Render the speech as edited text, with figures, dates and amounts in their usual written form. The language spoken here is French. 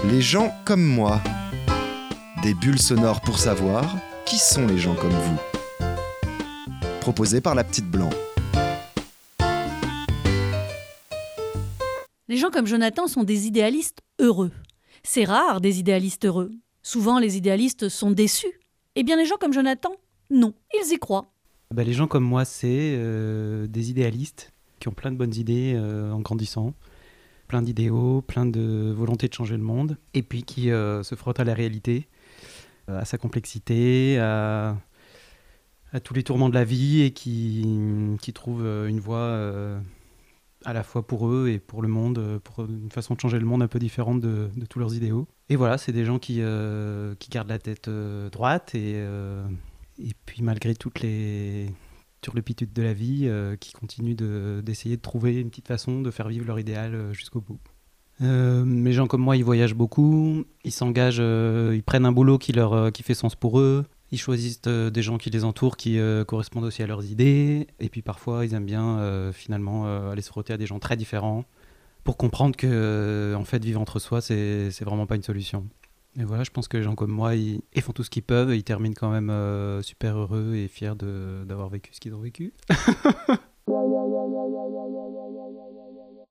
Les gens comme moi. Des bulles sonores pour savoir qui sont les gens comme vous. Proposé par la petite Blanc. Les gens comme Jonathan sont des idéalistes heureux. C'est rare des idéalistes heureux. Souvent, les idéalistes sont déçus. Eh bien, les gens comme Jonathan, non, ils y croient. Les gens comme moi, c'est des idéalistes qui ont plein de bonnes idées en grandissant, plein d'idéaux, plein de volonté de changer le monde, et puis qui se frottent à la réalité, à sa complexité, à tous les tourments de la vie, et qui trouvent une voie à la fois pour eux et pour le monde, pour une façon de changer le monde un peu différente de tous leurs idéaux. Et voilà, c'est des gens qui gardent la tête droite et puis malgré toutes les turlupitudes de la vie, qui continuent d'essayer de trouver une petite façon de faire vivre leur idéal jusqu'au bout. Les gens comme moi, ils voyagent beaucoup, ils s'engagent, ils prennent un boulot qui fait sens pour eux, ils choisissent des gens qui les entourent, qui correspondent aussi à leurs idées, et puis parfois ils aiment bien finalement aller se frotter à des gens très différents pour comprendre que en fait vivre entre soi c'est vraiment pas une solution. Et voilà, je pense que les gens comme moi, ils font tout ce qu'ils peuvent et ils terminent quand même super heureux et fiers d'avoir vécu ce qu'ils ont vécu.